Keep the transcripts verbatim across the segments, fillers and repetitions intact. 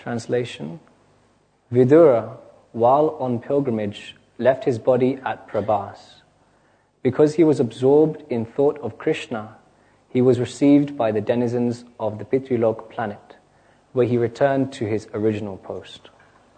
Translation: Vidura, while on pilgrimage, left his body at Prabhas. Because he was absorbed in thought of Krishna, he was received by the denizens of the Pitrulok planet, where he returned to his original post.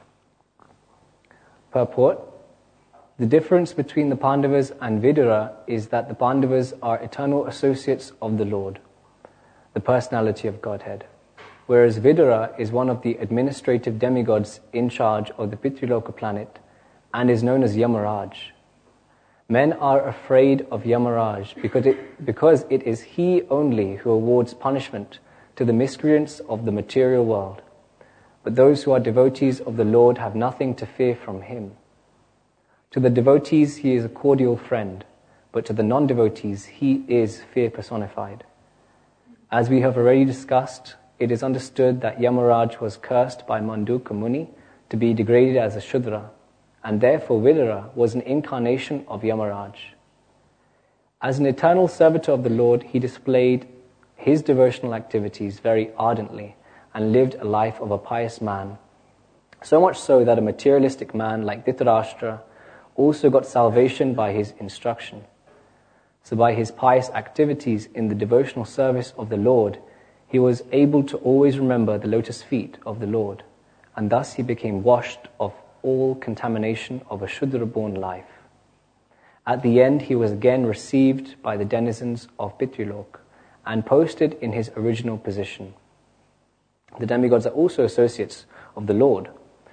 Purport: the difference between the Pandavas and Vidura is that the Pandavas are eternal associates of the Lord, the personality of Godhead, whereas Vidura is one of the administrative demigods in charge of the Pitruloka planet and is known as Yamaraj. Men are afraid of Yamaraj because it, because it is he only who awards punishment to the miscreants of the material world. But those who are devotees of the Lord have nothing to fear from him. To the devotees he is a cordial friend, but to the non-devotees he is fear personified. As we have already discussed, it is understood that Yamaraj was cursed by Manduka Muni to be degraded as a Shudra, and therefore Vidura was an incarnation of Yamaraj. As an eternal servitor of the Lord, he displayed his devotional activities very ardently and lived a life of a pious man, so much so that a materialistic man like Dhritarashtra also got salvation by his instruction. So by his pious activities in the devotional service of the Lord, he was able to always remember the lotus feet of the Lord, and thus he became washed of all contamination of a Shudra-born life. At the end, he was again received by the denizens of Pitrulok and posted in his original position. The demigods are also associates of the Lord.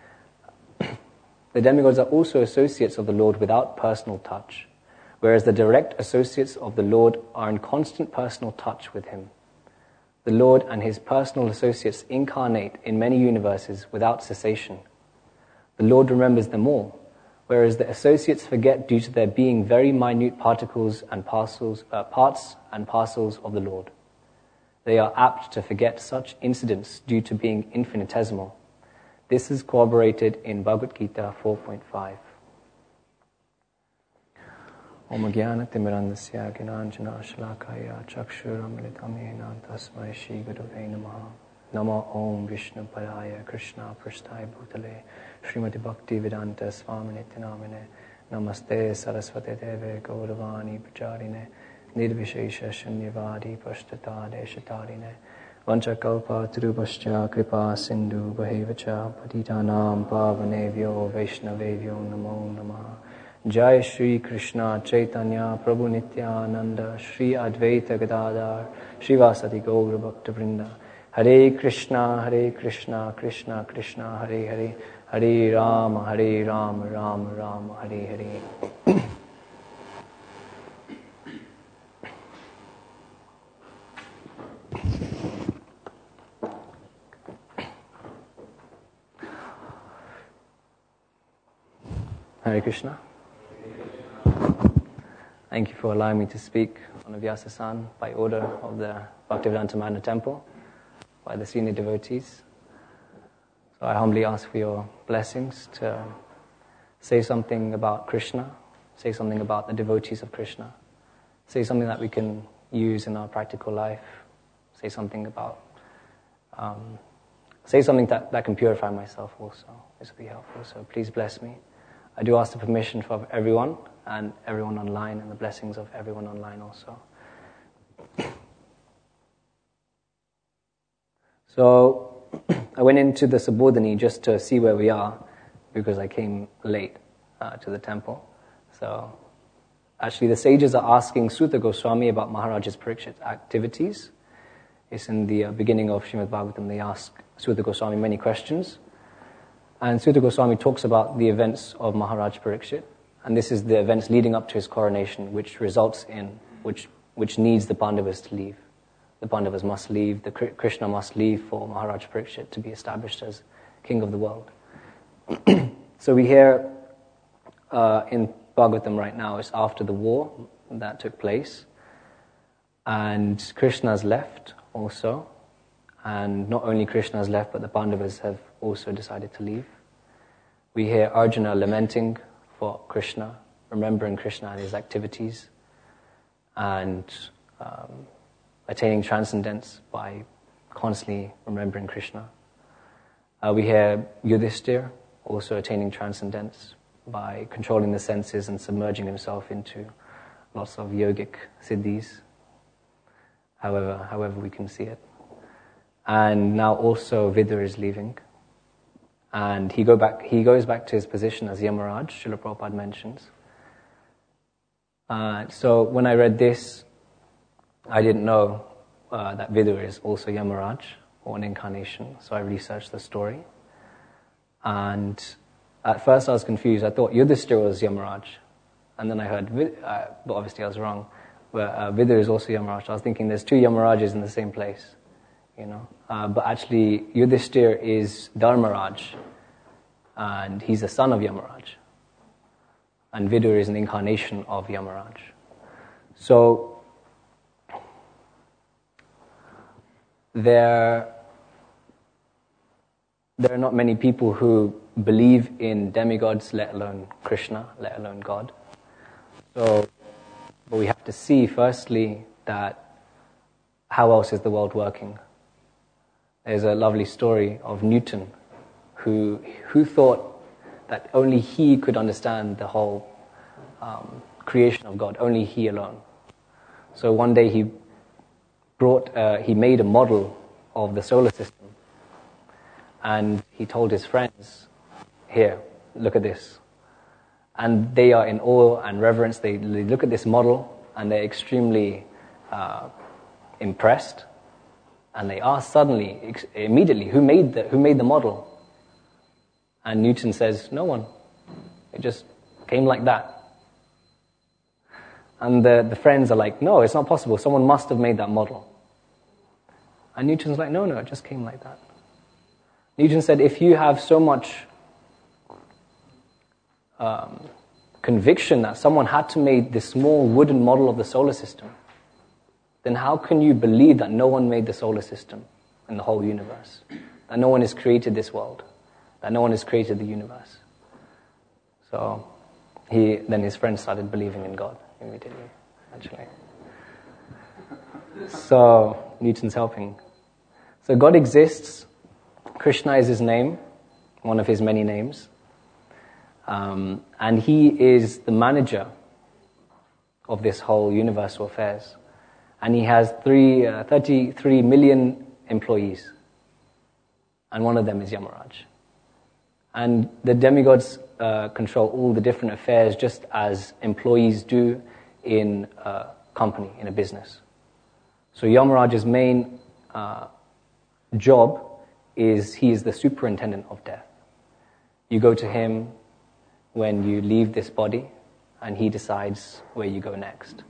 The demigods are also associates of the Lord without personal touch, whereas the direct associates of the Lord are in constant personal touch with him. The Lord and his personal associates incarnate in many universes without cessation. The Lord remembers them all, whereas the associates forget due to their being very minute particles and parcels, uh, parts and parcels of the Lord. They are apt to forget such incidents due to being infinitesimal. This is corroborated in Bhagavad Gita four point five. Om Jnana Timirandasya Gnanjana Shalakaya Chakshuramilitam Yena Tasmai Shri Gurave Namaha. Namo Om Vishnu Padaya Krishna Prasthaya Bhutale Srimati Bhakti Vedanta Swami Nityanamine Namaste Saraswate Deve Gauravani Pacharine Nirvishesha Shunyavadi Pashtata Deshatarine Vanchakalpa Tirupascha Kripa Sindhu Bhavevacha Patitanam Pavanevyo Vaishnavevyo Namo Namaha. Jai Shri Krishna Chaitanya Prabhu Nityananda Shri Advaita Gadadhar Srivasati Gaura Bhakta Vrinda. Hare Krishna, Hare Krishna, Krishna Krishna, Hare Hare, Hare Rama, Hare Rama, Rama Rama, Hare Hare. Hare Krishna. Thank you for allowing me to speak on Vyasa-san by order of the Bhaktivedanta Manor Temple, by the senior devotees. So I humbly ask for your blessings to say something about Krishna, say something about the devotees of Krishna, say something that we can use in our practical life, say something about, um, say something that, that can purify myself also. This will be helpful, so please bless me. I do ask the permission for everyone and everyone online and the blessings of everyone online also. So I went into the Subodhini just to see where we are because I came late uh, to the temple. So actually the sages are asking Suta Goswami about Maharaja's Parikshit's activities. It's in the uh, beginning of Srimad Bhagavatam. They ask Suta Goswami many questions. And Suta Goswami talks about the events of Maharaj Parikshit. And this is the events leading up to his coronation, which results in, which which needs the Pandavas to leave. The Pandavas must leave, the Krishna must leave for Maharaj Parikshit to be established as king of the world. So we hear uh, in Bhagavatam right now, it's after the war that took place. And Krishna's left also. And not only Krishna's left, but the Pandavas have also decided to leave. We hear Arjuna lamenting for Krishna, remembering Krishna and his activities, and um, attaining transcendence by constantly remembering Krishna. Uh, we hear Yudhishthir also attaining transcendence by controlling the senses and submerging himself into lots of yogic siddhis, however, however we can see it. And now also Vidura is leaving. And he go back. He goes back to his position as Yamaraj, Srila Prabhupada mentions. Uh, so when I read this, I didn't know uh, that Vidura is also Yamaraj, or an incarnation, so I researched the story. And at first I was confused. I thought Yudhishthira was Yamaraj. And then I heard, uh, but obviously I was wrong, but uh, Vidura is also Yamaraj. I was thinking there's two Yamarajas in the same place, you know. Uh, but actually Yudhishthira is Dharmaraj, and he's the son of Yamaraj. And Vidura is an incarnation of Yamaraj. So there, there are not many people who believe in demigods, let alone Krishna, let alone God. So, but we have to see firstly that how else is the world working? There's a lovely story of Newton, who who thought that only he could understand the whole um, creation of God, only he alone. So one day he brought, uh, he made a model of the solar system, and he told his friends, "Here, look at this." And they are in awe and reverence. They, they look at this model and they're extremely uh, impressed. And they ask suddenly, ex- immediately, who made the who made the model? And Newton says, no one. It just came like that. And the, the friends are like, no, it's not possible. Someone must have made that model. And Newton's like, no, no, it just came like that. Newton said, if you have so much um, conviction that someone had to make this small wooden model of the solar system, then how can you believe that no one made the solar system and the whole universe? That no one has created this world? That no one has created the universe? So he, then his friends started believing in God immediately, actually. So Newton's helping. So God exists. Krishna is his name, one of his many names. Um, and he is the manager of this whole universal affairs. And he has three, uh, thirty-three million employees. And one of them is Yamaraj. And the demigods uh, control all the different affairs just as employees do in a company, in a business. So Yamaraj's main uh, job is he is the superintendent of death. You go to him when you leave this body, and he decides where you go next.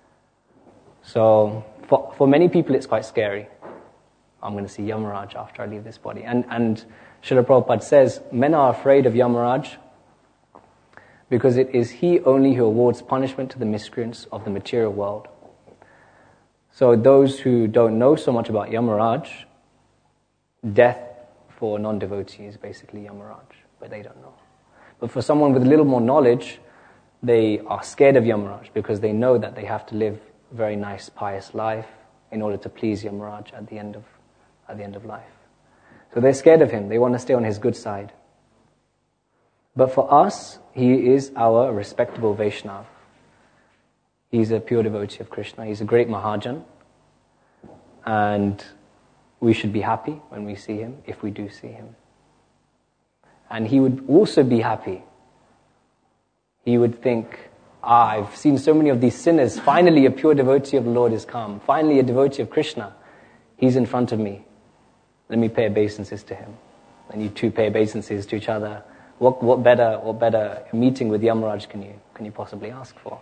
So for, for many people it's quite scary. I'm going to see Yamaraj after I leave this body. And, and Srila Prabhupada says, men are afraid of Yamaraj because it is he only who awards punishment to the miscreants of the material world. So those who don't know so much about Yamaraj, death for non-devotees is basically Yamaraj, but they don't know. But for someone with a little more knowledge, they are scared of Yamaraj because they know that they have to live a very nice, pious life in order to please Yamaraj at the end of at the end of life. So they're scared of him. They want to stay on his good side. But for us, he is our respectable Vaishnava. He's a pure devotee of Krishna. He's a great Mahajan. And we should be happy when we see him, if we do see him. And he would also be happy. He would think, ah, I've seen so many of these sinners. Finally, a pure devotee of the Lord has come. Finally, a devotee of Krishna. He's in front of me. Let me pay obeisances to him. And you two pay obeisances to each other. What, what better, what better meeting with Yamaraj can you, can you possibly ask for?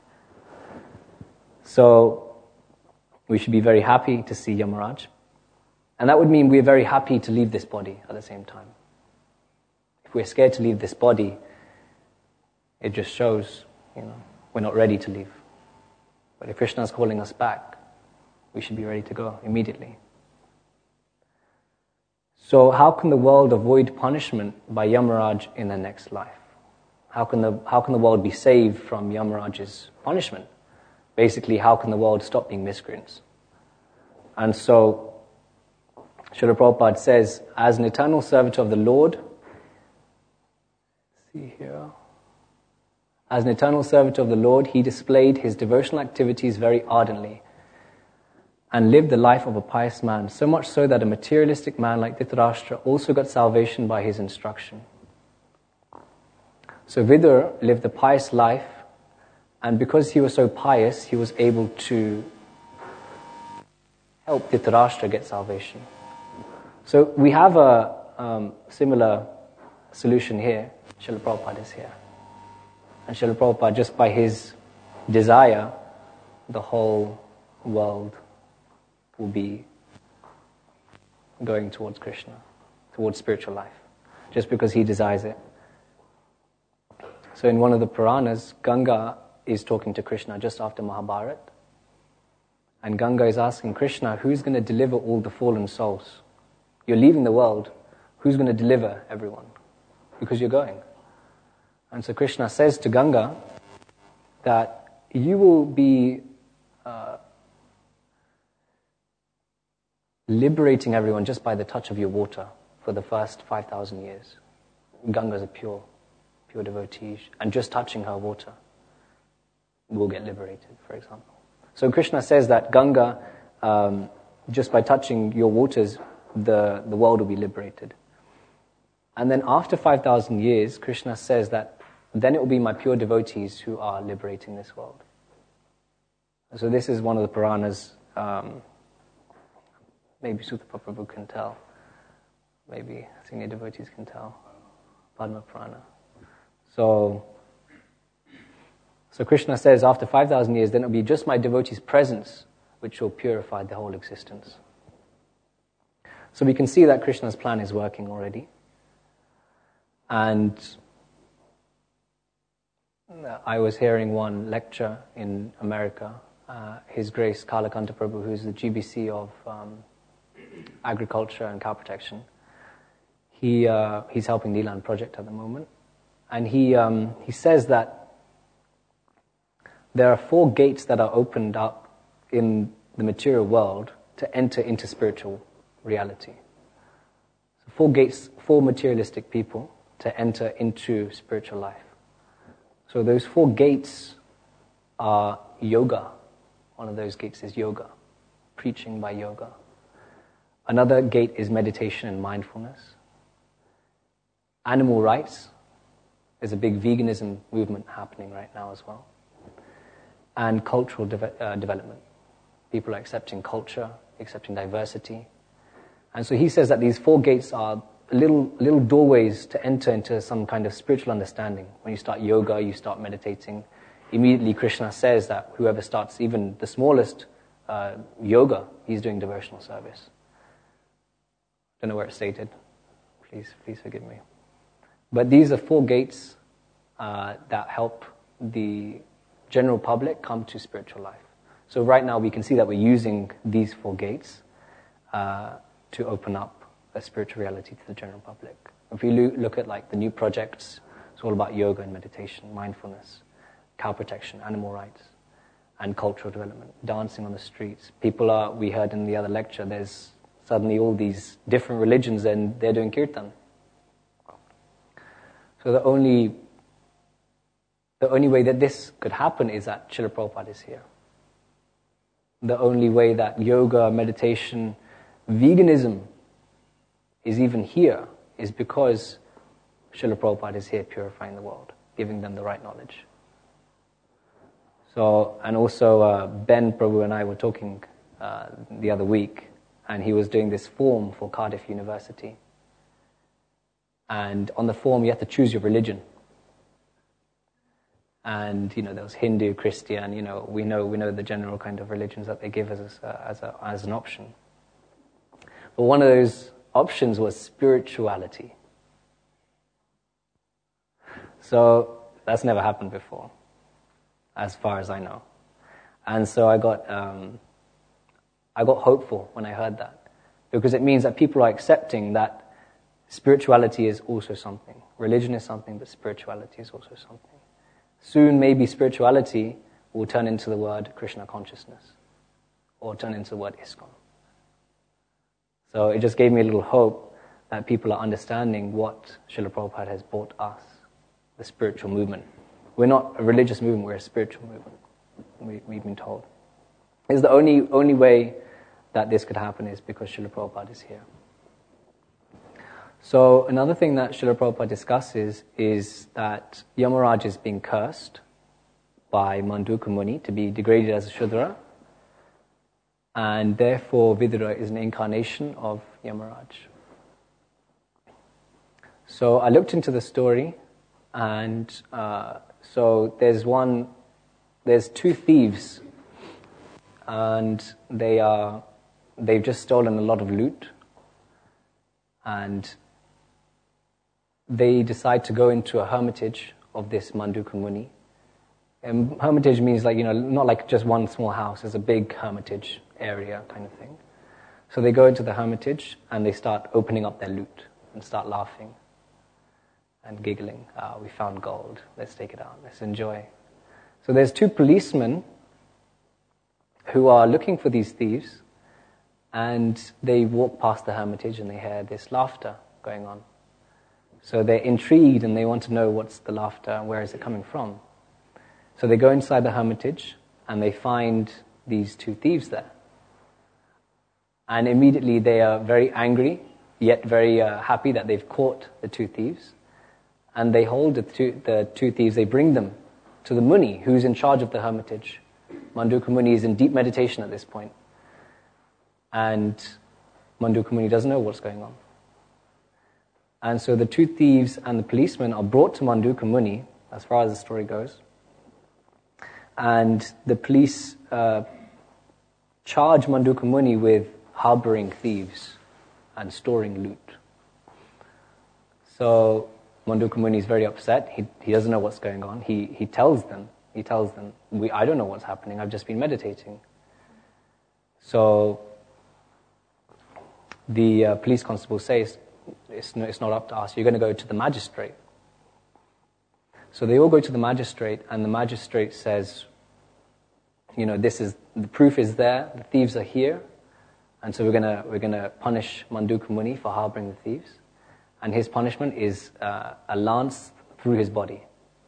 So, we should be very happy to see Yamaraj. And that would mean we're very happy to leave this body at the same time. If we're scared to leave this body, it just shows, you know, we're not ready to leave. But if Krishna is calling us back, we should be ready to go immediately. So how can the world avoid punishment by Yamaraj in the next life? How can the how can the world be saved from Yamaraj's punishment? Basically, how can the world stop being miscreants? And so Srila Prabhupada says, as an eternal servitor of the Lord, let's see here, as an eternal servitor of the Lord, he displayed his devotional activities very ardently and lived the life of a pious man, so much so that a materialistic man like Dhritarashtra also got salvation by his instruction. So Vidur lived a pious life, and because he was so pious, he was able to help Dhritarashtra get salvation. So we have a um, similar solution here. Srila Prabhupada is here. And Srila Prabhupada, just by his desire, the whole world will be going towards Krishna, towards spiritual life, just because he desires it. So in one of the Puranas, Ganga is talking to Krishna just after Mahabharata. And Ganga is asking Krishna, who's going to deliver all the fallen souls? You're leaving the world. Who's going to deliver everyone? Because you're going. And so Krishna says to Ganga that you will be uh, liberating everyone just by the touch of your water for the first five thousand years. Ganga's a pure, pure devotee, and just touching her water will get liberated, for example. So Krishna says that Ganga, um, just by touching your waters, the, the world will be liberated. And then after five thousand years, Krishna says that then it will be my pure devotees who are liberating this world. So this is one of the Puranas. Um, maybe Sutta Prabhu can tell. Maybe senior devotees can tell. Padma Purana. So, so Krishna says after five thousand years, then it will be just my devotees' presence which will purify the whole existence. So we can see that Krishna's plan is working already. And I was hearing one lecture in America, uh, His Grace Kalakanta Prabhu, who's the G B C of um, Agriculture and Cow Protection. He uh, he's helping the Elan Project at the moment, and he um, he says that there are four gates that are opened up in the material world to enter into spiritual reality. So four gates, four materialistic people to enter into spiritual life. So those four gates are yoga. One of those gates is yoga, preaching by yoga. Another gate is meditation and mindfulness. Animal rights. There's a big veganism movement happening right now as well. And cultural de- uh, development. People are accepting culture, accepting diversity. And so he says that these four gates are little little doorways to enter into some kind of spiritual understanding. When you start yoga, you start meditating. Immediately Krishna says that whoever starts even the smallest uh, yoga, he's doing devotional service. Don't know where it's stated. Please, please forgive me. But these are four gates uh, that help the general public come to spiritual life. So right now we can see that we're using these four gates uh, to open up a spiritual reality to the general public. If we lo- look at like the new projects, it's all about yoga and meditation, mindfulness, cow protection, animal rights, and cultural development, dancing on the streets. People are, we heard in the other lecture, there's suddenly all these different religions and they're doing kirtan. So the only, the only way that this could happen is that Srila Prabhupada is here. The only way that yoga, meditation, veganism is even here is because Srila Prabhupada is here purifying the world, giving them the right knowledge. So, and also uh, Ben Prabhu and I were talking uh, the other week, and he was doing this form for Cardiff University. And on the form you have to choose your religion. And, you know, there was Hindu, Christian, you know, we know we know the general kind of religions that they give as a, as a, as an option. But one of those options was spirituality. So that's never happened before, as far as I know. And so I got um, I got hopeful when I heard that, because it means that people are accepting that spirituality is also something. Religion is something, but spirituality is also something. Soon, maybe spirituality will turn into the word Krishna consciousness, or turn into the word ISKCON. So it just gave me a little hope that people are understanding what Srila Prabhupada has brought us, the spiritual movement. We're not a religious movement, we're a spiritual movement, we, we've been told. It's the only, only way that this could happen is because Srila Prabhupada is here. So another thing that Srila Prabhupada discusses is that Yamaraj is being cursed by Manduka Muni to be degraded as a Shudra, and therefore Vidura is an incarnation of Yamaraj. So I looked into the story, and uh, so there's one, there's two thieves, and they are, they've just stolen a lot of loot, and they decide to go into a hermitage of this Manduka Muni. And hermitage means like, you know, not like just one small house, it's a big hermitage area kind of thing. So they go into the hermitage and they start opening up their loot and start laughing and giggling. Ah, we found gold, let's take it out, let's enjoy. So there's two policemen who are looking for these thieves, and they walk past the hermitage and they hear this laughter going on. So they're intrigued and they want to know what's the laughter and where is it coming from. So they go inside the hermitage and they find these two thieves there. And immediately they are very angry, yet very uh, happy that they've caught the two thieves. And they hold the two, the two thieves, they bring them to the Muni, who's in charge of the hermitage. Manduka Muni is in deep meditation at this point. And Manduka Muni doesn't know what's going on. And so the two thieves and the policeman are brought to Manduka Muni, as far as the story goes. And the police uh, charge Manduka Muni with harboring thieves and storing loot. So Manduka Muni is very upset. He he doesn't know what's going on. He he tells them, he tells them, we I don't know what's happening. I've just been meditating. So the uh, police constable says, it's no, it's not up to us. You're going to go to the magistrate. So they all go to the magistrate, and the magistrate says, you know, this is the proof is there. The thieves are here, and so we're gonna we're gonna punish Manduka Muni for harboring the thieves, and his punishment is uh, a lance through his body.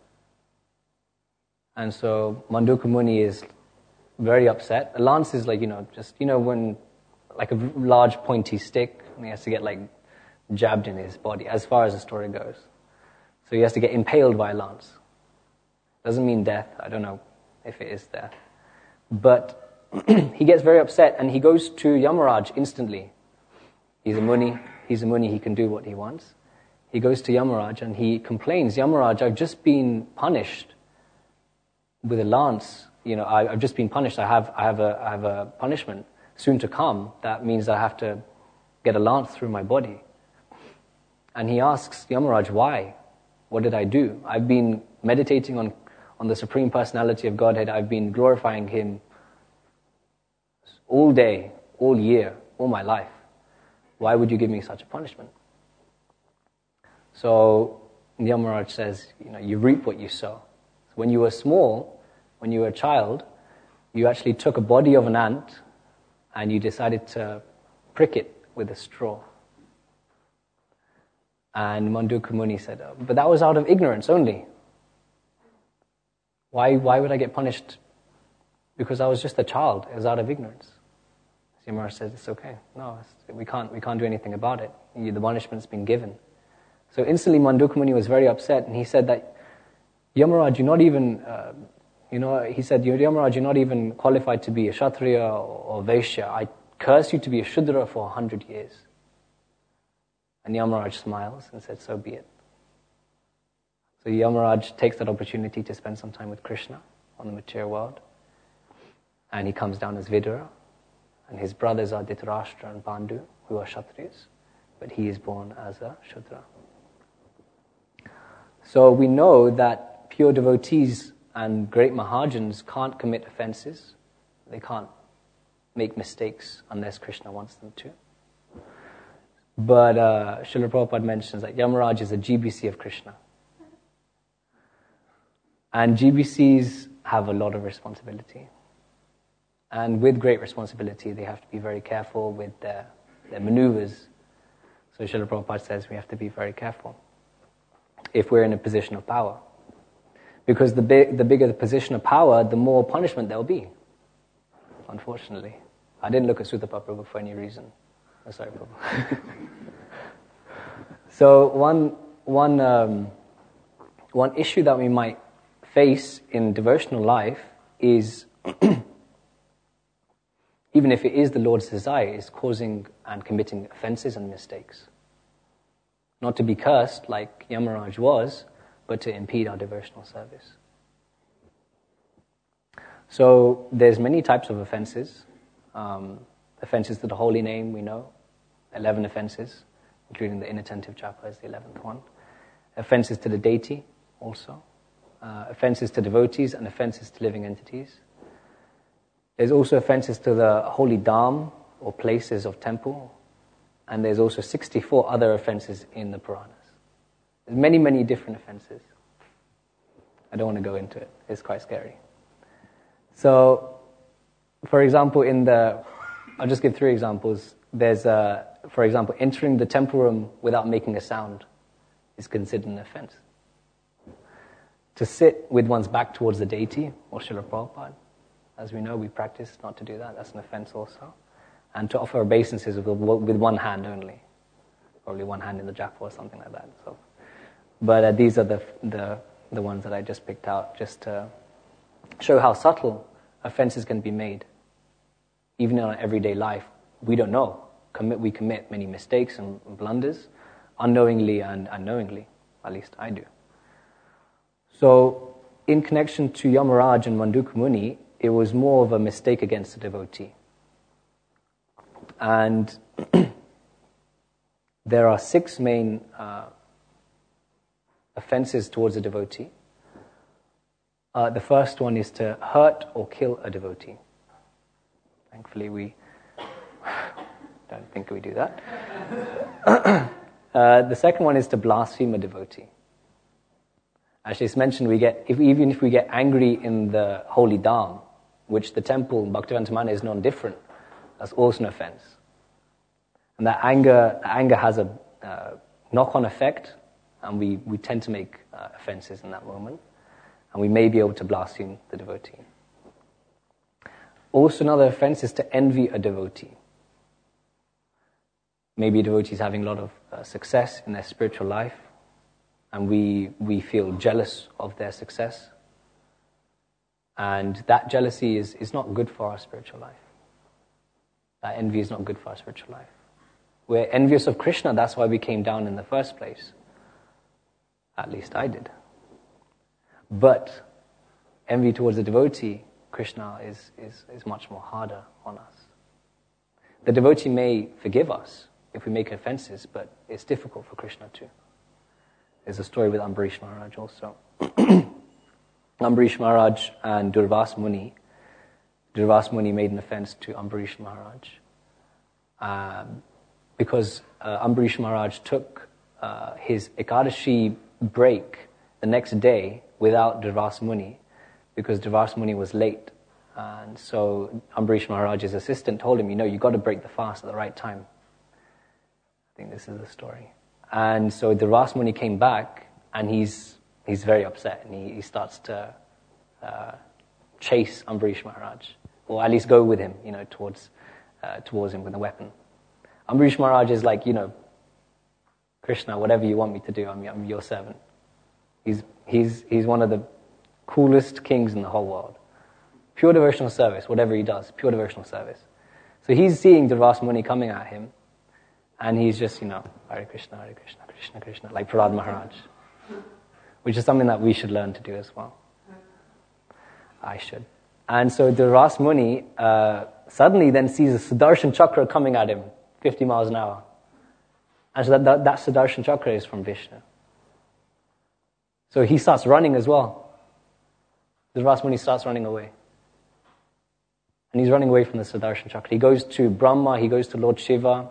And so Manduka Muni is very upset. A lance is like, you know, just you know when like a large pointy stick, and he has to get like jabbed in his body, as far as the story goes. So he has to get impaled by a lance. Doesn't mean death. I don't know if it is death. But he gets very upset and he goes to Yamaraj instantly. He's a Muni. He's a Muni. He can do what he wants. He goes to Yamaraj and he complains, Yamaraj, I've just been punished with a lance. You know, I, I've just been punished. I have, I have a, I have a punishment soon to come. That means I have to get a lance through my body. And he asks Yamaraj, why? What did I do? I've been meditating on, on the Supreme Personality of Godhead. I've been glorifying Him all day, all year, all my life. Why would you give me such a punishment? So Yamaraj says, you know, you reap what you sow. When you were small, when you were a child, you actually took a body of an ant and you decided to prick it with a straw. And Manduka Muni said, oh, but that was out of ignorance only. Why why would I get punished? Because I was just a child. It was out of ignorance. Yamaraj said, it's okay. No, it's, we can't we can't do anything about it. You, the punishment's been given. So instantly Manduka Muni was very upset, and he said that, Yamaraj, you're not even, uh, you know, he said, Yamaraj, you're not even qualified to be a Kshatriya or, or Vaishya. I curse you to be a Shudra for a hundred years. And Yamaraj smiles and said, so be it. So Yamaraj takes that opportunity to spend some time with Krishna on the material world. And he comes down as Vidura. And his brothers are Dhritarashtra and Pandu, who are Kshatriyas. But he is born as a Shudra. So we know that pure devotees and great Mahajans can't commit offenses. They can't make mistakes unless Krishna wants them to. But uh, Srila Prabhupada mentions that Yamaraj is a G B C of Krishna. And G B Cs have a lot of responsibility. And with great responsibility, they have to be very careful with their They're maneuvers. So Srila Prabhupada says we have to be very careful if we're in a position of power. Because the, big, the bigger the position of power, the more punishment there'll be, unfortunately. I didn't look at Sutta Prabhu for any reason. Oh, sorry, Prabhu. So one, one, um, one issue that we might face in devotional life is, even if it is the Lord's desire, is causing and committing offenses and mistakes. Not to be cursed like Yamaraj was, but to impede our devotional service. So there's many types of offenses. Um, offenses to the holy name, we know. Eleven offenses, including the inattentive japa is the eleventh one. Offenses to the deity, also. Uh, offenses to devotees and offenses to living entities. There's also offenses to the holy dham, or places of temple. And there's also sixty-four other offenses in the Puranas. There's many, many different offenses. I don't want to go into it. It's quite scary. So, for example, in the... I'll just give three examples. There's, uh, for example, entering the temple room without making a sound is considered an offense. To sit with one's back towards the deity, or Srila Prabhupada, as we know, we practice not to do that. That's an offense also. And to offer obeisances with, with one hand only. Probably one hand in the japa or something like that. So, But uh, these are the, the the ones that I just picked out, just to show how subtle offenses can be made. Even in our everyday life, we don't know. Commit, we commit many mistakes and blunders, unknowingly and unknowingly. At least I do. So, in connection to Yamaraj and Mandukya Muni, it was more of a mistake against a devotee. And there are six main uh, offenses towards a devotee. Uh, the first one is to hurt or kill a devotee. Thankfully, we don't think we do that. uh, the second one is to blaspheme a devotee. Actually, it's mentioned we get, if, even if we get angry in the holy dham, which the temple, Bhaktivedanta Manna, is non-different, that's also an offense. And that anger, that anger has a uh, knock-on effect, and we, we tend to make uh, offenses in that moment, and we may be able to blaspheme the devotee. Also, another offense is to envy a devotee. Maybe a devotee is having a lot of uh, success in their spiritual life, and we we feel jealous of their success. And that jealousy is, is not good for our spiritual life. That envy is not good for our spiritual life. We're envious of Krishna, that's why we came down in the first place. At least I did. But envy towards a devotee, Krishna, is, is, is much more harder on us. The devotee may forgive us if we make offenses, but it's difficult for Krishna too. There's a story with Ambarish Maharaj also. Ambarish Maharaj and Durvas Muni. Durvas Muni made an offense to Ambarish Maharaj. Um, because uh, Ambarish Maharaj took uh, his Ekadashi break the next day without Durvas Muni, because Durvas Muni was late. And so Ambarish Maharaj's assistant told him, you know, you've got to break the fast at the right time. I think this is the story. And so Durvas Muni came back, and he's he's very upset, and he, he starts to uh, chase Ambarish Maharaj, or at least go with him, you know, towards uh, towards him with a weapon. Ambarish Maharaj is like, you know, Krishna, whatever you want me to do, I'm, I'm your servant. He's he's he's one of the coolest kings in the whole world. Pure devotional service, whatever he does, pure devotional service. So he's seeing Durvas Muni coming at him, and he's just, you know, Hare Krishna, Hare Krishna, Krishna Krishna, like Prahlad Maharaj, which is something that we should learn to do as well. I should. And so Durvas Muni uh, suddenly then sees a Sudarshan Chakra coming at him, fifty miles an hour. And so that, that, that Sudarshan Chakra is from Vishnu. So he starts running as well. Durvas Muni starts running away. And he's running away from the Sudarshan Chakra. He goes to Brahma, he goes to Lord Shiva,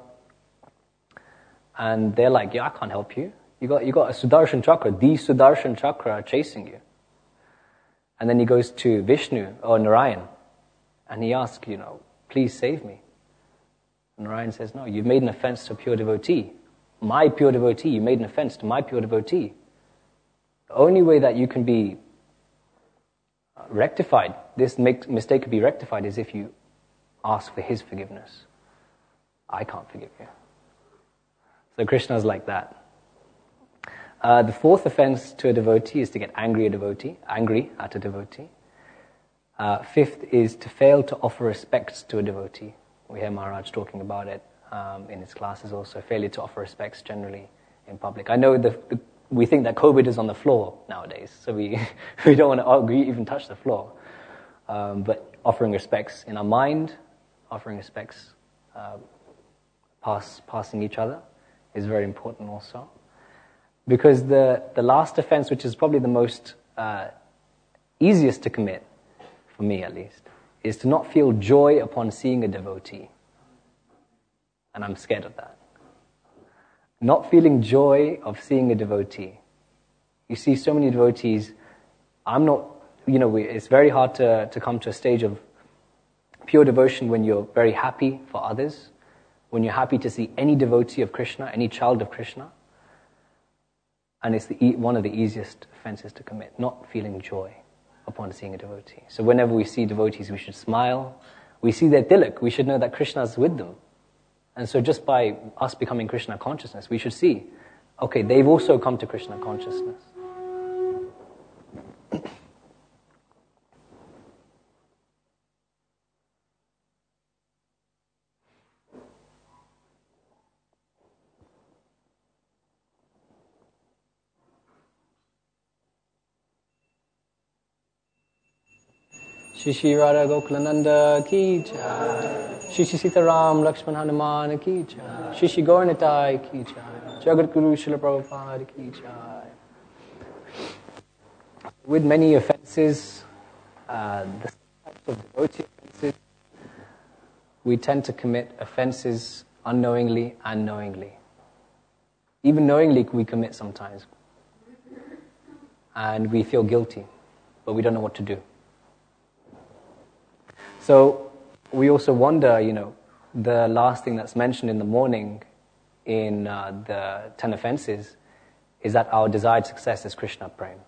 and they're like, yeah, I can't help you. You got you got a Sudarshan Chakra, the Sudarshan Chakra chasing you. And then he goes to Vishnu, or Narayan, and he asks, you know, please save me. And Narayan says, no, you've made an offense to a pure devotee. My pure devotee, you made an offense to my pure devotee. The only way that you can be rectified, this make, mistake could be rectified, is if you ask for his forgiveness. I can't forgive you. So Krishna's like that. Uh, the fourth offense to a devotee is to get angry at a devotee, angry at a devotee. Uh, fifth is to fail to offer respects to a devotee. We hear Maharaj talking about it um, in his classes also, failure to offer respects generally in public. I know the, the, we think that COVID is on the floor nowadays, so we, we don't want to argue, even touch the floor. Um, but offering respects in our mind, offering respects, uh, pass, passing each other, is very important also. Because the, the last offense, which is probably the most uh, easiest to commit, for me at least, is to not feel joy upon seeing a devotee. And I'm scared of that. Not feeling joy of seeing a devotee. You see so many devotees, I'm not, you know, we, it's very hard to, to come to a stage of pure devotion when you're very happy for others, when you're happy to see any devotee of Krishna, any child of Krishna. And it's the, one of the easiest offenses to commit, not feeling joy upon seeing a devotee. So whenever we see devotees, we should smile. We see their tilak, we should know that Krishna is with them. And so just by us becoming Krishna consciousness, we should see, okay, they've also come to Krishna consciousness. Shishi Radha Gokulananda ki jai. Shishi Sitaram Lakshman Hanuman ki jai. Shishi Gauranitai ki jai. Jagat Guru Srila Prabhupada ki jai. With many offenses, uh, the types of devotee offenses, we tend to commit offenses unknowingly and knowingly. Even knowingly we commit sometimes. And we feel guilty, but we don't know what to do. So we also wonder, you know, the last thing that's mentioned in the morning in uh, the ten offenses is that our desired success is Krishna Prem.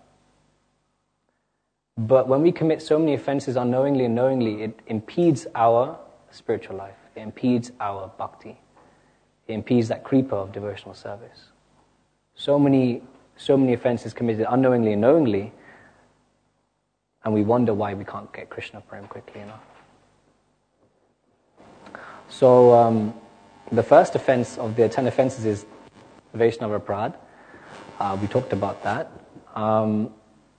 But when we commit so many offenses unknowingly and knowingly, it impedes our spiritual life. It impedes our bhakti. It impedes that kripa of devotional service. So many, so many offenses committed unknowingly and knowingly, and we wonder why we can't get Krishna Prem quickly enough. So um, the first offense of the ten offenses is Vaishnava Aparadh. Uh, we talked about that. Um,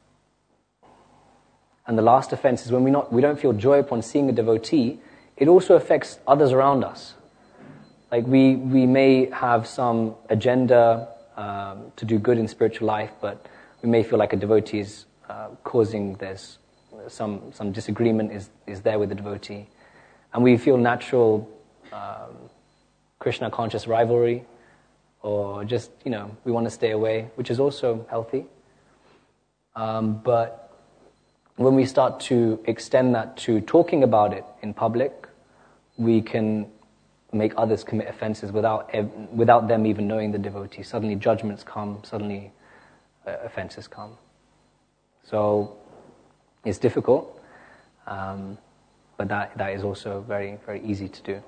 and the last offense is when we not we don't feel joy upon seeing a devotee. It also affects others around us. Like we we may have some agenda um, to do good in spiritual life, but we may feel like a devotee is uh, causing this some some disagreement is is there with the devotee, and we feel natural. Um, Krishna conscious rivalry, or just, you know, we want to stay away, which is also healthy. Um, but when we start to extend that to talking about it in public, we can make others commit offenses without without them even knowing the devotee. Suddenly judgments come, suddenly uh, offenses come. So it's difficult, um, but that that is also very, very easy to do.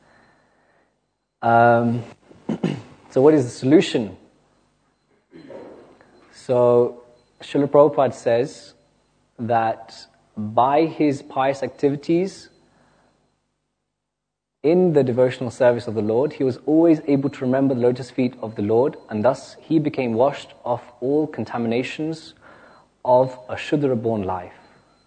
Um, so what is the solution? So Srila Prabhupada says that by his pious activities in the devotional service of the Lord, he was always able to remember the lotus feet of the Lord, and thus he became washed of all contaminations of a Shudra-born life.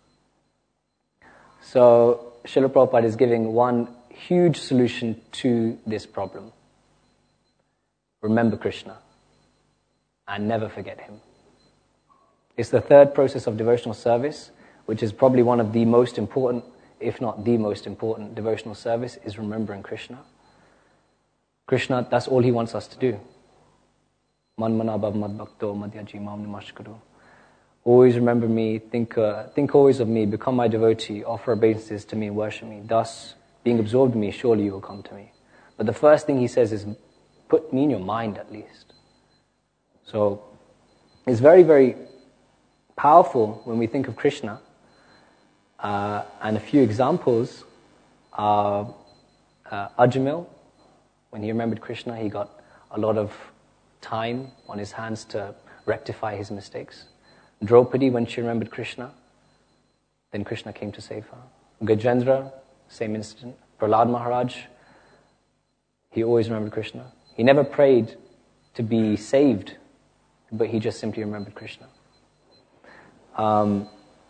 So Srila Prabhupada is giving one huge solution to this problem. Remember Krishna and never forget him. It's the third process of devotional service, which is probably one of the most important, if not the most important devotional service, is remembering Krishna. Krishna, that's all he wants us to do. Man manabhav mad bhakto madhyaji mam namashkuru. Always remember me, think, uh, think always of me, become my devotee, offer obeisances to me and worship me. Thus, being absorbed in me, surely you will come to me. But the first thing he says is, put me in your mind at least. So it's very, very powerful when we think of Krishna. Uh, and a few examples are uh, Ajamil. When he remembered Krishna, he got a lot of time on his hands to rectify his mistakes. Draupadi, when she remembered Krishna, then Krishna came to save her. Gajendra, same incident. Prahlad Maharaj, he always remembered Krishna. He never prayed to be saved, but he just simply remembered Krishna. Um,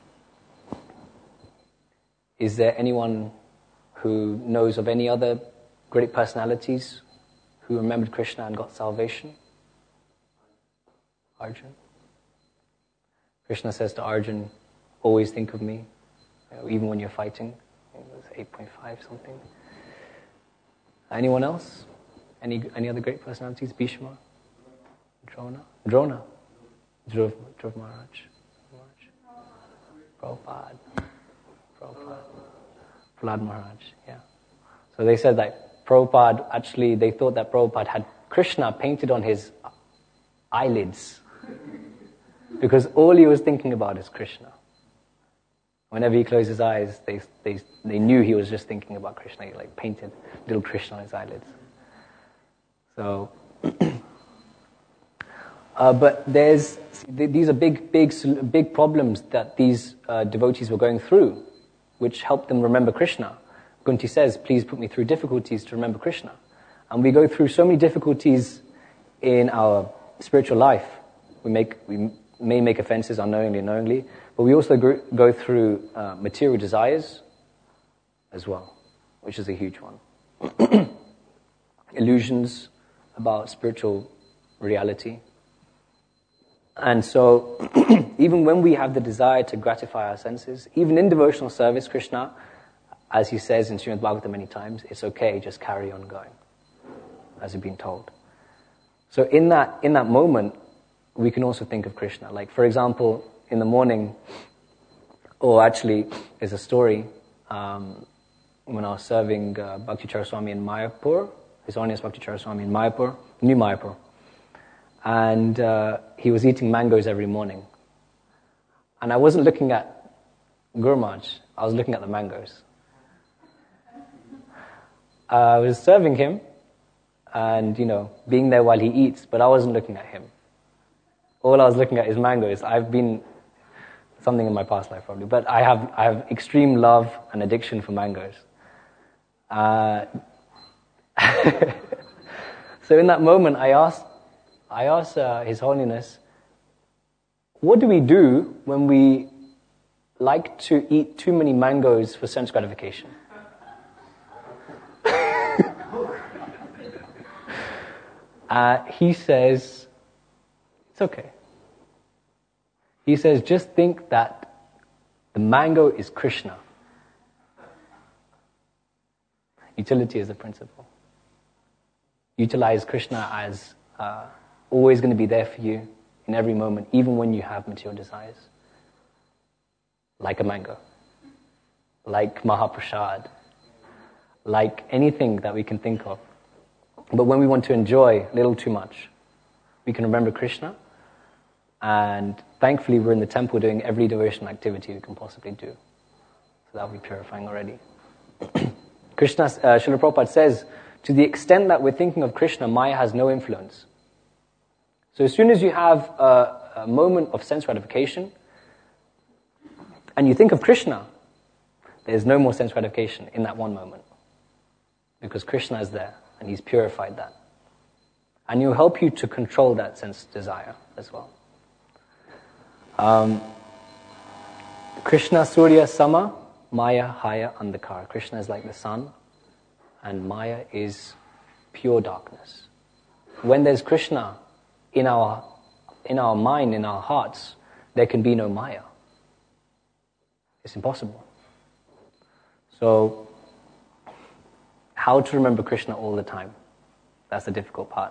is there anyone who knows of any other great personalities who remembered Krishna and got salvation? Arjun. Krishna says to Arjun, always think of me, you know, even when you're fighting. It was eight point five something. Anyone else? Any any other great personalities? Bhishma? Drona? Drona? Dhruv, Dhruv Maharaj? Prabhupada? Prabhupada? Prahlad Maharaj, yeah. So they said that Prabhupada, actually, they thought that Prabhupada had Krishna painted on his eyelids. Because all he was thinking about is Krishna. Whenever he closed his eyes, they they they knew he was just thinking about Krishna. He like painted little Krishna on his eyelids. So, uh, but there's these are big, big, big problems that these uh, devotees were going through, which helped them remember Krishna. Kunti says, "Please put me through difficulties to remember Krishna." And we go through so many difficulties in our spiritual life. We make we may make offenses unknowingly, unknowingly, but we also go, go through uh, material desires as well, which is a huge one. Illusions about spiritual reality. And so, even when we have the desire to gratify our senses, even in devotional service, Krishna, as he says in Srimad Bhagavatam many times, it's okay, just carry on going, as we've been told. So in that in that moment, we can also think of Krishna. Like, for example, in the morning, or actually, there's a story, um, when I was serving uh, Bhakti Charaswami in Mayapur, His Holiness Bhakti Charaswami in Mayapur, New Mayapur, and uh, he was eating mangoes every morning. And I wasn't looking at Guru Maharaj, I was looking at the mangoes. Uh, I was serving him, and, you know, being there while he eats, but I wasn't looking at him. All I was looking at is mangoes. I've been something in my past life probably, but I have I have extreme love and addiction for mangoes. Uh, so in that moment, I asked I asked uh, His Holiness, what do we do when we like to eat too many mangoes for sense gratification? uh, he says, it's okay. He says, just think that the mango is Krishna. Utility is the principle. Utilize Krishna as uh, always going to be there for you in every moment, even when you have material desires. Like a mango. Like Mahaprasad. Like anything that we can think of. But when we want to enjoy a little too much, we can remember Krishna. And thankfully, we're in the temple doing every devotional activity we can possibly do. So that will be purifying already. Krishna, uh, Srila Prabhupada says, to the extent that we're thinking of Krishna, Maya has no influence. So as soon as you have a, a moment of sense gratification, and you think of Krishna, there's no more sense gratification in that one moment. Because Krishna is there, and He's purified that. And He'll help you to control that sense desire as well. Um, Krishna Surya Sama, Maya Haya Andhakar. Krishna is like the sun, and Maya is pure darkness. When there's Krishna in our in our mind, in our hearts, there can be no Maya. It's impossible. So, how to remember Krishna all the time? That's the difficult part.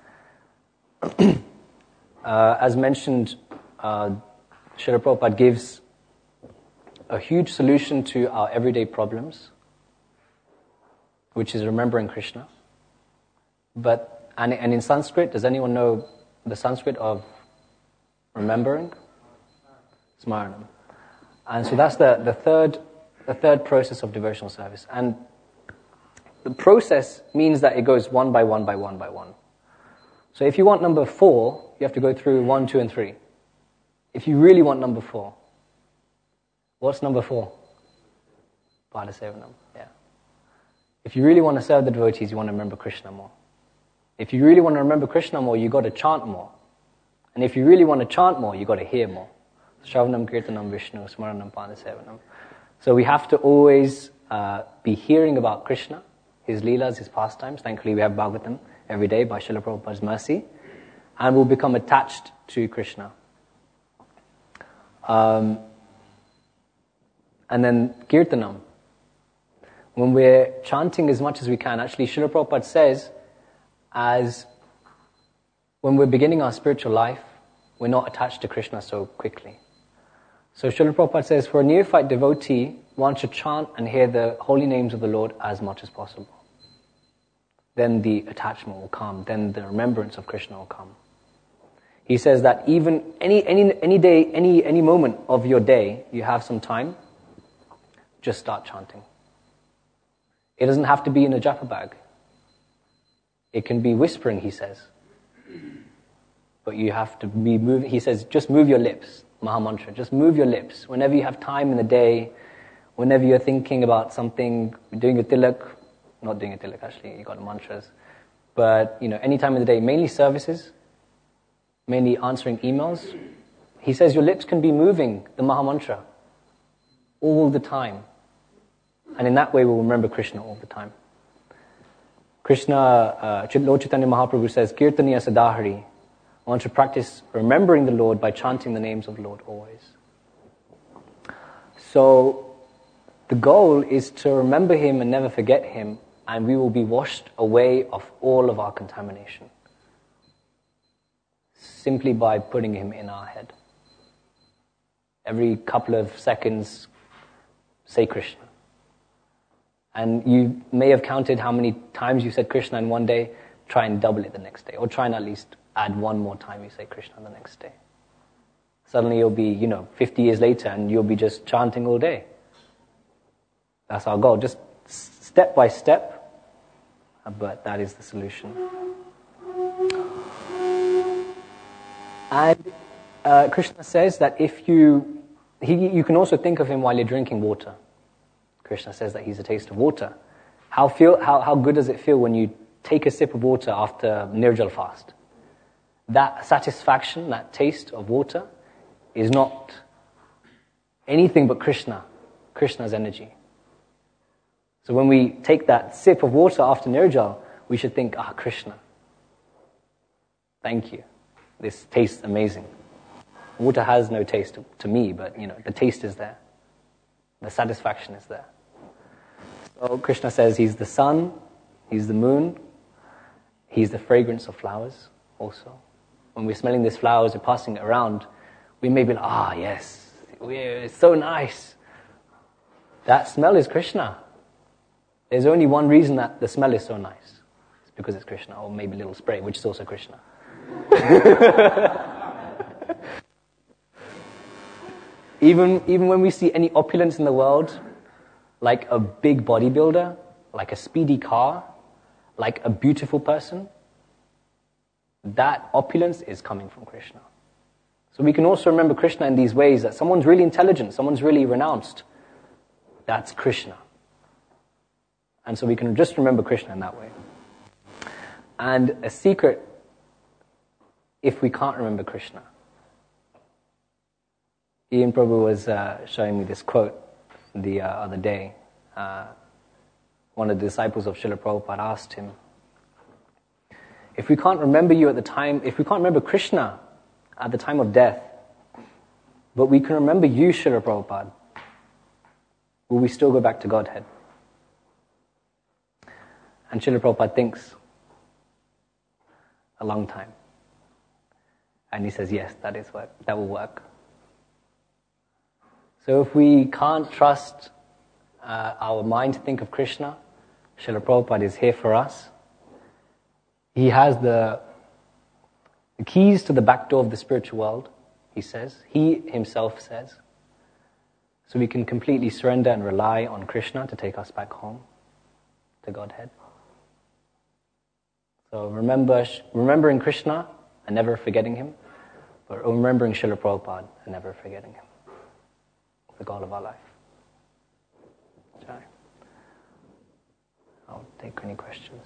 uh, as mentioned, uh, Srila Prabhupada gives a huge solution to our everyday problems, which is remembering Krishna. But, and, and in Sanskrit, does anyone know the Sanskrit of remembering? Smaranam. And so that's the, the third the third process of devotional service. And the process means that it goes one by one by one by one. So if you want number four, you have to go through one, two, and three. If you really want number four, what's number four? Padasevanam, yeah. If you really want to serve the devotees, you want to remember Krishna more. If you really want to remember Krishna more, you've got to chant more. And if you really want to chant more, you've got to hear more. Shravanam, Kirtanam, Vishnu, Smaranam, Padasevanam. So we have to always uh, be hearing about Krishna, his leelas, his pastimes. Thankfully we have Bhagavatam every day by Srila Prabhupada's mercy. And we'll become attached to Krishna. Um, and then Kirtanam. When we're chanting as much as we can, actually Srila Prabhupada says, as when we're beginning our spiritual life, we're not attached to Krishna so quickly. So Srila Prabhupada says, for a neophyte devotee, one should chant and hear the holy names of the Lord as much as possible. Then the attachment will come, then the remembrance of Krishna will come. He says that even any any any day, any any moment of your day, you have some time, just start chanting. It doesn't have to be in a japa bag. It can be whispering, he says. But you have to be moving. He says, just move your lips, Maha Mantra. Just move your lips. Whenever you have time in the day, whenever you're thinking about something, doing a tilak, not doing a tilak actually, you got the mantras. But, you know, any time of the day, mainly services, mainly answering emails. He says your lips can be moving the Maha Mantra all the time. And in that way we'll remember Krishna all the time. Krishna, uh, Lord Chaitanya Mahaprabhu says, Kirtaniya Sadahari. I want to practice remembering the Lord by chanting the names of the Lord always. So, the goal is to remember Him and never forget Him, and we will be washed away of all of our contamination. Simply by putting Him in our head. Every couple of seconds, say Krishna. And you may have counted how many times you said Krishna in one day. Try and double it the next day. Or try and at least add one more time you say Krishna the next day. Suddenly you'll be, you know, fifty years later and you'll be just chanting all day. That's our goal. Just step by step. But that is the solution. And uh, Krishna says that if you... He, you can also think of Him while you're drinking water. Krishna says that He's a taste of water. How feel? How, how good does it feel when you take a sip of water after Nirjal fast? That satisfaction, that taste of water, is not anything but Krishna, Krishna's energy. So when we take that sip of water after Nirjal, we should think, ah, Krishna. Thank you. This tastes amazing. Water has no taste to, to me, but you know, the taste is there. The satisfaction is there. So Krishna says He's the sun, He's the moon, He's the fragrance of flowers also. When we're smelling these flowers, we're passing it around, we may be like, ah, yes, it's so nice. That smell is Krishna. There's only one reason that the smell is so nice. It's because it's Krishna, or maybe a little spray, which is also Krishna. even even when we see any opulence in the world, like a big bodybuilder, like a speedy car, like a beautiful person, that opulence is coming from Krishna. So we can also remember Krishna in these ways, that someone's really intelligent, someone's really renounced. That's Krishna. And so we can just remember Krishna in that way. And a secret, if we can't remember Krishna. Ian Prabhu was uh, showing me this quote the uh, other day. Uh, one of the disciples of Srila Prabhupada asked him, if we can't remember you at the time, if we can't remember Krishna at the time of death, but we can remember you, Srila Prabhupada, will we still go back to Godhead? And Srila Prabhupada thinks a long time. And he says, yes, that is work. That will work. So if we can't trust uh, our mind to think of Krishna, Srila Prabhupada is here for us. he has the, the keys to the back door of the spiritual world, he says. He himself says. So we can completely surrender and rely on Krishna to take us back home to Godhead. So remember, remembering Krishna and never forgetting him, but remembering Srila Prabhupada and never forgetting him. The goal of our life. Jai. I'll take any questions.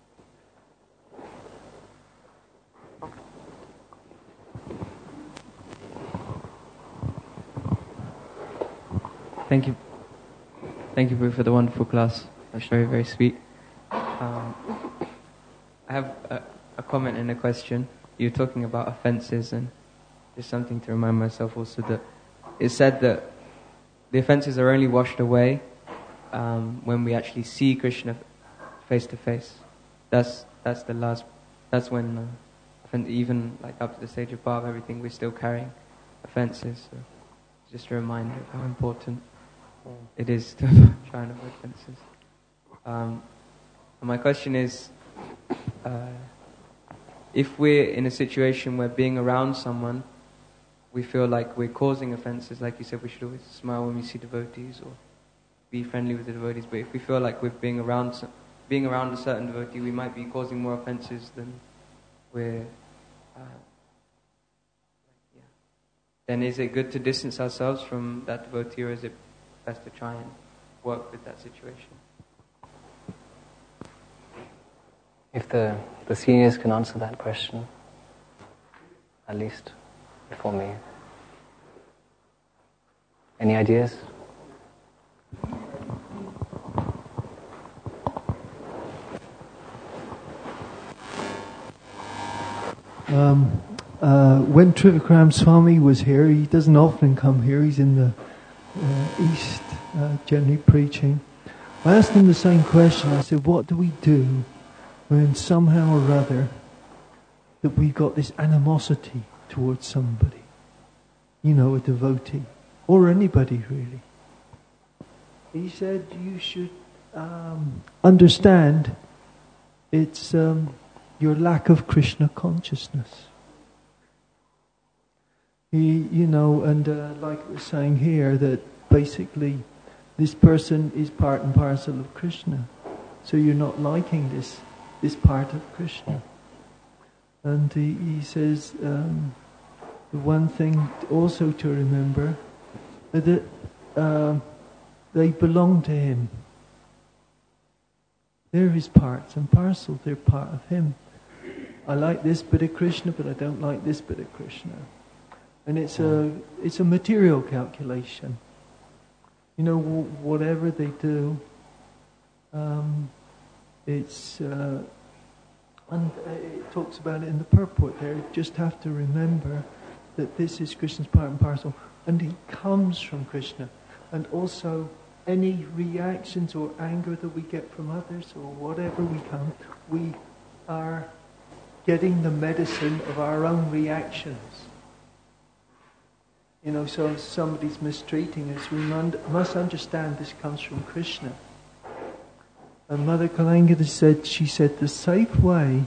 Thank you. Thank you, Prabhu, for the wonderful class. It was very, very sweet. Um, I have a, a comment and a question. You're talking about offences, and just something to remind myself also that it's said that the offences are only washed away um, when we actually see Krishna face to face. That's that's the last. That's when, uh, even like up to the stage of Bhava, everything we're still carrying offences. So just a reminder of how important it is to try and avoid offences. Um, and my question is, uh, if we're in a situation where being around someone, we feel like we're causing offences, like you said, we should always smile when we see devotees or be friendly with the devotees. But if we feel like we're being around, some, being around a certain devotee, we might be causing more offences than we're. Uh, yeah. Then is it good to distance ourselves from that devotee, or is it best to try and work with that situation? If the, the seniors can answer that question, at least before me. Any ideas? Um, uh, when Trivikram Swami was here, he doesn't often come here, he's in the uh, East, uh, generally preaching. I asked him the same question. I said, what do we do when somehow or other that we've got this animosity towards somebody? You know, a devotee, or anybody really. He said you should um, understand it's um, your lack of Krishna consciousness. He, you know, and uh, like we're saying here, that basically this person is part and parcel of Krishna. So you're not liking this this part of Krishna. And he, he says um, the one thing also to remember that uh, they belong to him. They're his parts and parcel. They're part of him. I like this bit of Krishna, but I don't like this bit of Krishna. And it's a it's a material calculation. You know, w- whatever they do, um, it's uh, and it talks about it in the purport there. You just have to remember that this is Krishna's part and parcel, and he comes from Krishna. And also, any reactions or anger that we get from others or whatever we come, we are getting the medicine of our own reactions. You know, so if somebody's mistreating us, we must understand this comes from Krishna. And Mother Kalangita said, she said, the safe way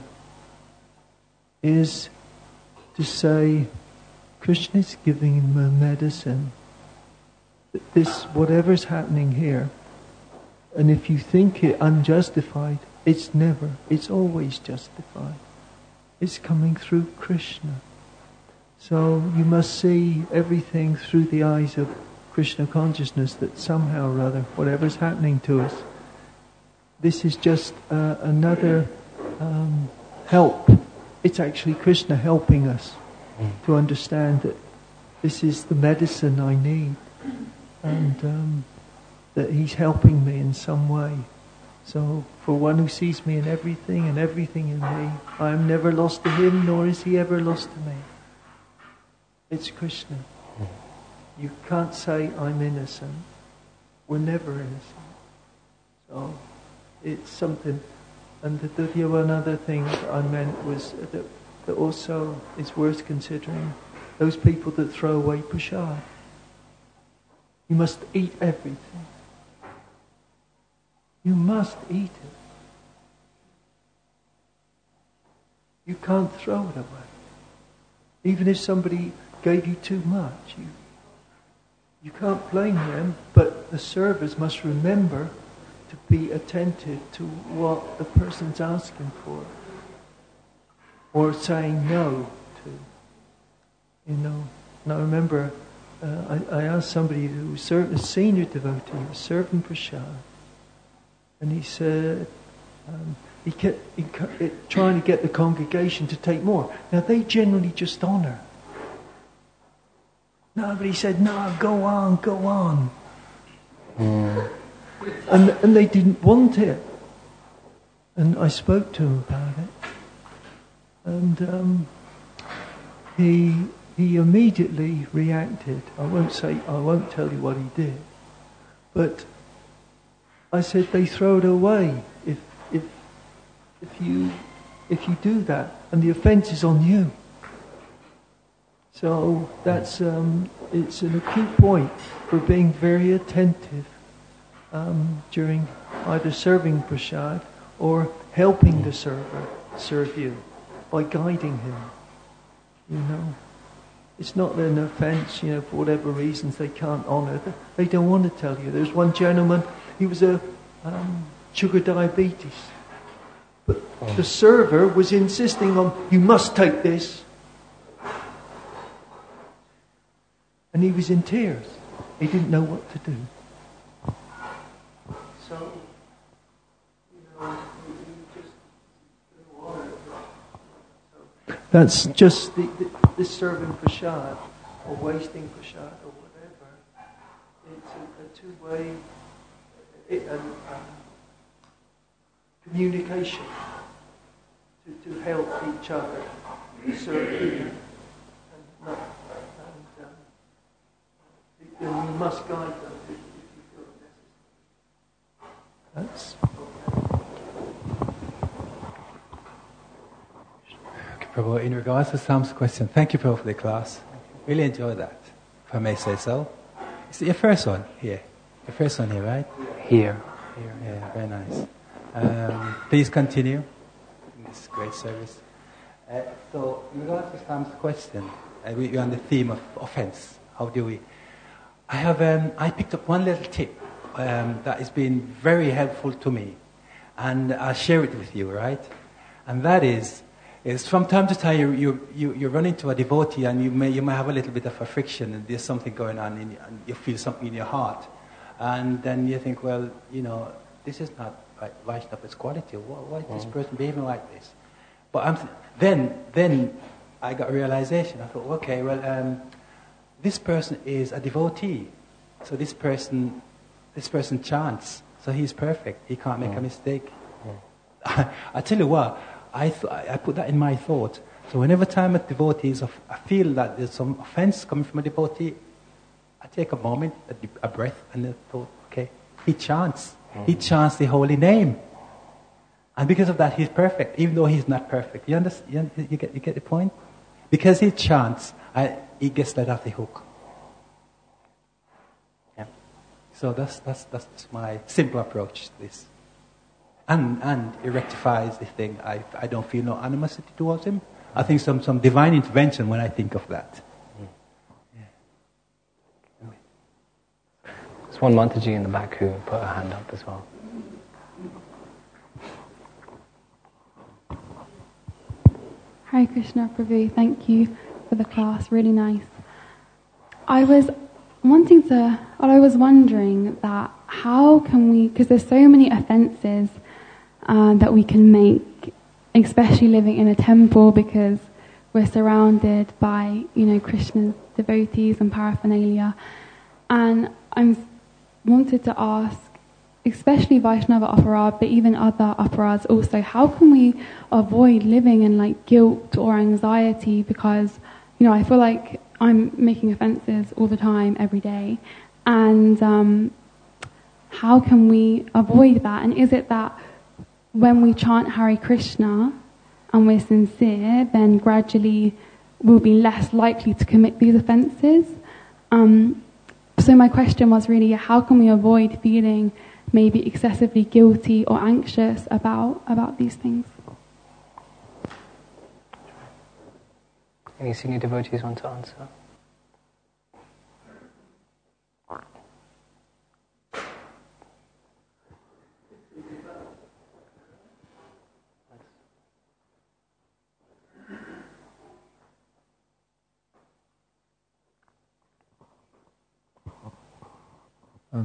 is to say, Krishna is giving him a medicine. This, whatever's happening here, and if you think it unjustified, it's never, it's always justified. It's coming through Krishna. So you must see everything through the eyes of Krishna consciousness, that somehow or other, whatever's happening to us, this is just uh, another um, help. It's actually Krishna helping us to understand that this is the medicine I need, and um, that he's helping me in some way. So for one who sees me in everything and everything in me, I am never lost to him, nor is he ever lost to me. It's Krishna. You can't say I'm innocent. We're never innocent. So it's something. And the, the one other thing that I meant was that, that also is worth considering. Those people that throw away prasad. You must eat everything. You must eat it. you can't throw it away. Even if somebody gave you too much, you, you can't blame them, but the servers must remember to be attentive to what the person's asking for or saying no to. You know, and I remember uh, I, I asked somebody who was a senior devotee, who was serving prasad, and he said, um, he kept he, it, trying to get the congregation to take more. Now they generally just honour. No, but he said, no, go on, go on. Mm. And and they didn't want it. And I spoke to him about it. And um, he he immediately reacted. I won't say, I won't tell you what he did. But I said, they throw it away if if if you if you do that, and the offence is on you. So that's um, it's an acute point for being very attentive um, during either serving prasad or helping the server serve you by guiding him. You know, it's not an offence. You know, for whatever reasons they can't honour. They don't want to tell you. There's one gentleman. He was a um, sugar diabetes, but the server was insisting on, you must take this. And he was in tears. He didn't know what to do. So, you know, you just that's just the, the, this serving prasad or wasting prasad or whatever. It's a, a two-way it, um, um, communication to, to help each other serve you and not. You must guide them if, if you feel necessary. That's okay, Prabhu. In regards to Sam's question, thank you, Prabhu, for the class. Really enjoyed that, if I may say so. Is it your first one here? Your first one here, right? Here. Here, yeah, very nice. Um, please continue in this great service. Uh, so, in regards to Sam's question, uh, we, we're on the theme of offense. How do we? I have um, I picked up one little tip um, that has been very helpful to me, and I'll share it with you, right? And that is, is from time to time you you you, you run into a devotee and you may you may have a little bit of a friction and there's something going on in, and you feel something in your heart, and then you think, well, you know, this is not like Vaishnava's quality. Why, why is this person behaving like this? But I'm th- then then I got a realization. I thought, okay, well. Um, This person is a devotee, so this person, this person chants, so he's perfect. He can't make mm. a mistake. Mm. I tell you what, I th- I put that in my thought. So whenever time a devotee is, of, I feel that there's some offense coming from a devotee, I take a moment, a, a breath, and I thought, okay, he chants. Mm. He chants the holy name, and because of that, he's perfect, even though he's not perfect. You understand? You, you get you get the point? Because he chants, I. He gets let off the hook. Yeah. So that's that's that's my simple approach to this. And and it rectifies the thing. I I don't feel no animosity towards him. I think some, some divine intervention when I think of that. Mm. Yeah. There's one Mataji in the back who put her hand up as well. Hare Krishna, Prabhu. Thank you for the class, really nice. I was wanting to, or I was wondering that how can we, because there's so many offences uh, that we can make, especially living in a temple, because we're surrounded by, you know, Krishna's devotees and paraphernalia. And I wanted to ask, especially Vaishnava aparad, but even other aparads also, how can we avoid living in like guilt or anxiety? Because, you know, I feel like I'm making offences all the time, every day. And um, how can we avoid that? And is it that when we chant Hare Krishna and we're sincere, then gradually we'll be less likely to commit these offences? Um, so my question was really, how can we avoid feeling maybe excessively guilty or anxious about about these things? Any senior devotees want to answer? Um,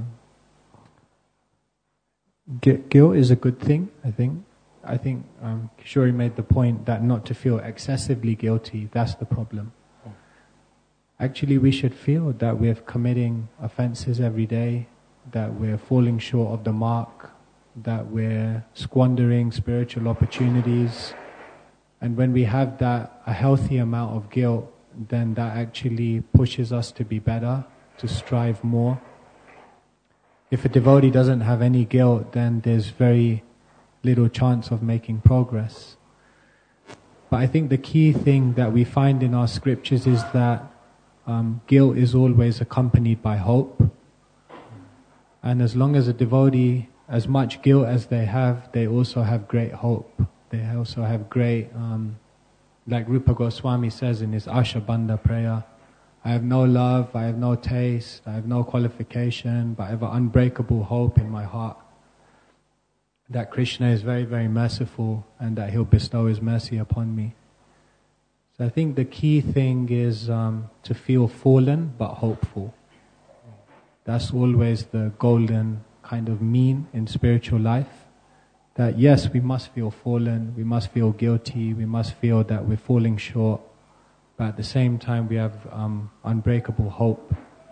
guilt is a good thing, I think. I think um, Kishori made the point that not to feel excessively guilty, that's the problem. Actually, we should feel that we're committing offenses every day, that we're falling short of the mark, that we're squandering spiritual opportunities. And when we have that, a healthy amount of guilt, then that actually pushes us to be better, to strive more. If a devotee doesn't have any guilt, then there's very little chance of making progress. But I think the key thing that we find in our scriptures is that um, guilt is always accompanied by hope. And as long as a devotee, as much guilt as they have, they also have great hope. They also have great, um, like Rupa Goswami says in his Ashabandha prayer, I have no love, I have no taste, I have no qualification, but I have an unbreakable hope in my heart that Krishna is very, very merciful and that He'll bestow His mercy upon me. So I think the key thing is um, to feel fallen but hopeful. That's always the golden kind of mean in spiritual life. That yes, we must feel fallen, we must feel guilty, we must feel that we're falling short, but at the same time we have um, unbreakable hope.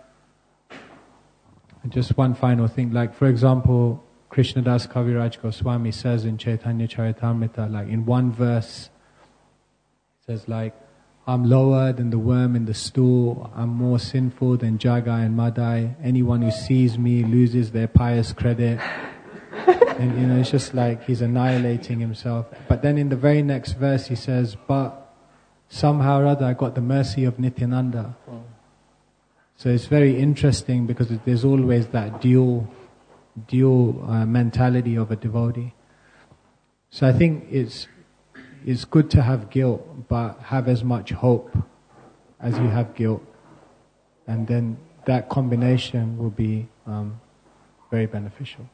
And just one final thing, like for example, Krishnadas Kaviraj Goswami says in Chaitanya Charitamrita, like in one verse, he says like, I'm lower than the worm in the stool, I'm more sinful than Jagai and Madai, anyone who sees me loses their pious credit. And you know, it's just like he's annihilating himself. But then in the very next verse he says, but somehow or other I got the mercy of Nityananda. Mm. So it's very interesting because there's always that dual dual uh, mentality of a devotee. So I think it's it's good to have guilt, but have as much hope as you have guilt. And then that combination will be um, very beneficial.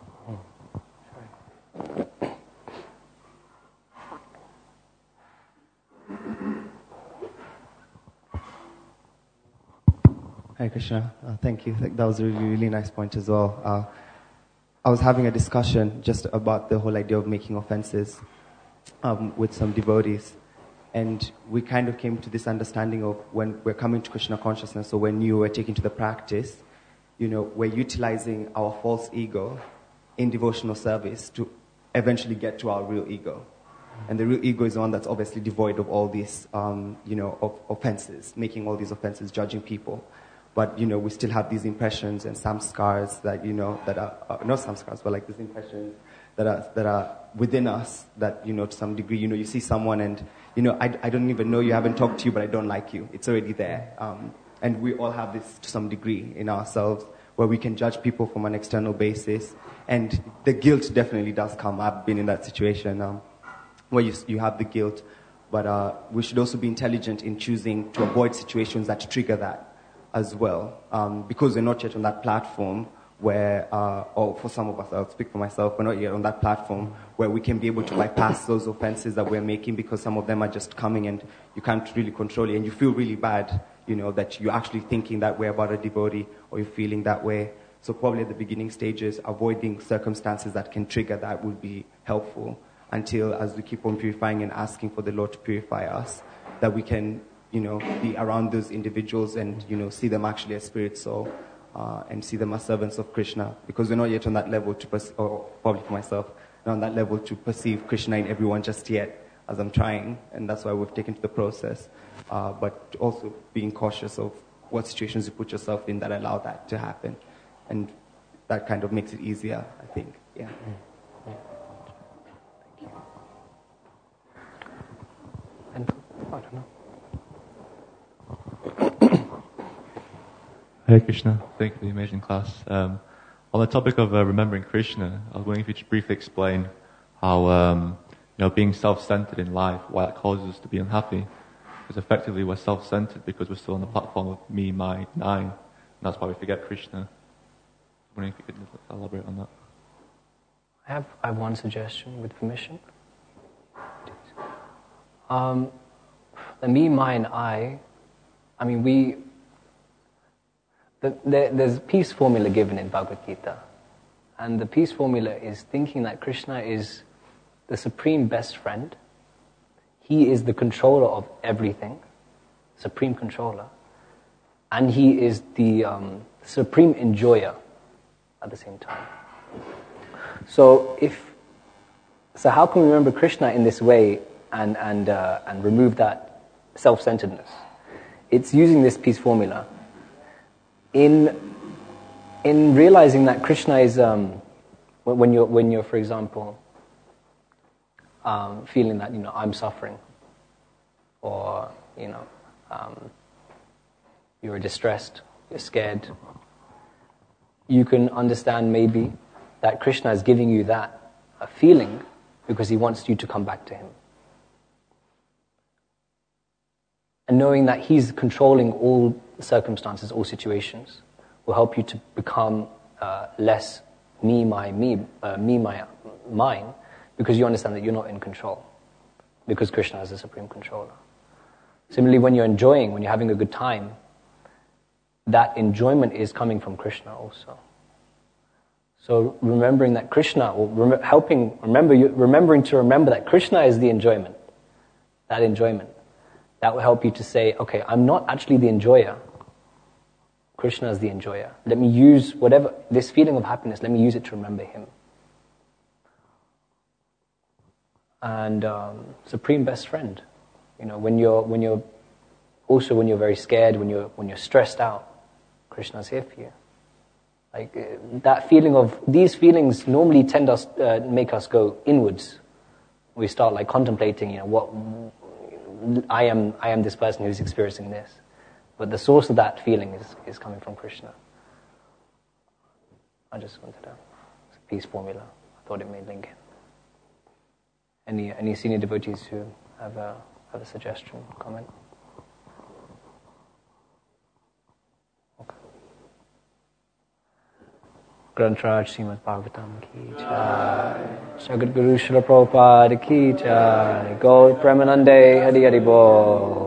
Hare Krishna. Uh, thank you. That was a really, really nice point as well. Uh, I was having a discussion just about the whole idea of making offenses um, with some devotees. And we kind of came to this understanding of when we're coming to Krishna consciousness, or when you were taking to the practice, you know, we're utilizing our false ego in devotional service to eventually get to our real ego. And the real ego is the one that's obviously devoid of all these, um, you know, of offenses, making all these offenses, judging people. But, you know, we still have these impressions and samskars that, you know, that are, uh, not samskars, but like these impressions that are, that are within us that, you know, to some degree, you know, you see someone and, you know, I, I don't even know you, haven't talked to you, but I don't like you. It's already there. Um, and we all have this to some degree in ourselves, where we can judge people from an external basis. And the guilt definitely does come. I've been in that situation um, where you, you have the guilt. But uh, we should also be intelligent in choosing to avoid situations that trigger that as well. Um, because we're not yet on that platform where, uh, or for some of us, I'll speak for myself, we're not yet on that platform where we can be able to bypass those offenses that we're making, because some of them are just coming and you can't really control it. And you feel really bad, you know, that you're actually thinking that way about a devotee, or you're feeling that way. So probably at the beginning stages, avoiding circumstances that can trigger that would be helpful, until as we keep on purifying and asking for the Lord to purify us, that we can, you know, be around those individuals and, you know, see them actually as spirit soul, uh, and see them as servants of Krishna. Because we're not yet on that level to, perce- or probably for myself, not on that level to perceive Krishna in everyone just yet, as I'm trying, and that's why we've taken to the process. Uh, but also being cautious of what situations you put yourself in that allow that to happen. And that kind of makes it easier, I think. Yeah. Mm. Thank you. And, I don't know. Hare Krishna. Thank you for the amazing class. Um, on the topic of uh, remembering Krishna, I was wondering if you could briefly explain how, um, you know, being self-centered in life, why it causes us to be unhappy. Because effectively we're self-centered because we're still on the platform of me, my, I. And that's why we forget Krishna. I'm wondering if you could elaborate on that. I have, I have one suggestion with permission. Um, the me, mine, I, I mean, we, the, the, there's a peace formula given in Bhagavad Gita. And the peace formula is thinking that Krishna is the supreme best friend. He is the controller of everything, supreme controller. And he is the um, supreme enjoyer at the same time. So if, so how can we remember Krishna in this way and, and, uh, and remove that self-centeredness? It's using this peace formula. In, in realizing that Krishna is, um, when you're, when you're, for example, um, feeling that, you know, I'm suffering, or, you know, um, you're distressed, you're scared, you can understand maybe that Krishna is giving you that uh, feeling because he wants you to come back to him. And knowing that he's controlling all circumstances, all situations, will help you to become uh, less me, my, me, uh, me, my, mine, because you understand that you're not in control, because Krishna is the supreme controller. Similarly, when you're enjoying, when you're having a good time, that enjoyment is coming from Krishna also. So remembering that Krishna, or rem- helping, remember, you, remembering to remember that Krishna is the enjoyment, that enjoyment, that will help you to say, okay, I'm not actually the enjoyer. Krishna is the enjoyer. Let me use whatever, this feeling of happiness, let me use it to remember him. And um, supreme best friend. You know, when you're, when you're, also when you're very scared, when you're, when you're stressed out, Krishna's here for you. Like uh, that feeling of, these feelings normally tend us, uh, make us go inwards. We start like contemplating, you know, what, I am, I am this person who's experiencing this. But the source of that feeling is, is coming from Krishna. I just wanted to, it's a peace formula. I thought it made link in. Any, any senior devotees who have a, have a suggestion, comment? Granth Raj Srimad Bhagavatam ki jai. Jagat Guru Srila Prabhupada ki jai. Gaur Premanande Hari Hari Bol.